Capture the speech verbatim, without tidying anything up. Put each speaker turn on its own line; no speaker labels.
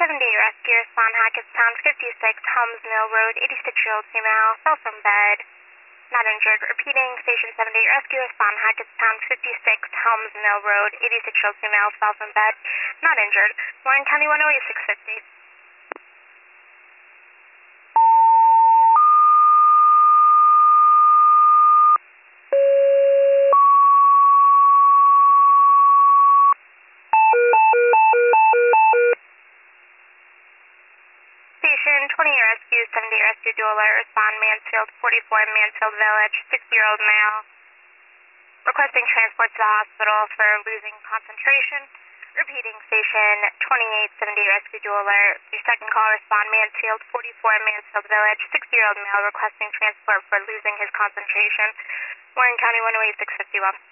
seventy, rescue respond Hackettstown, fifty-six, Helms Mill Road, eighty-six-year-old female, fell from bed, not injured. Repeating, station seventy, rescue respond Hackettstown, fifty-six, Helms Mill Road, eighty-six-year-old female, fell from bed, not injured. Warren County one oh eight, six fifty. Station twenty, rescue seventy, rescue dual alert, respond Mansfield, forty-four, Mansfield Village, sixty-year-old male, requesting transport to the hospital for losing concentration. Repeating, station twenty-eight seventy, rescue dual alert, your second call, respond Mansfield, forty-four, Mansfield Village, sixty-year-old male, requesting transport for losing his concentration. Warren County one oh eight, six fifty-one.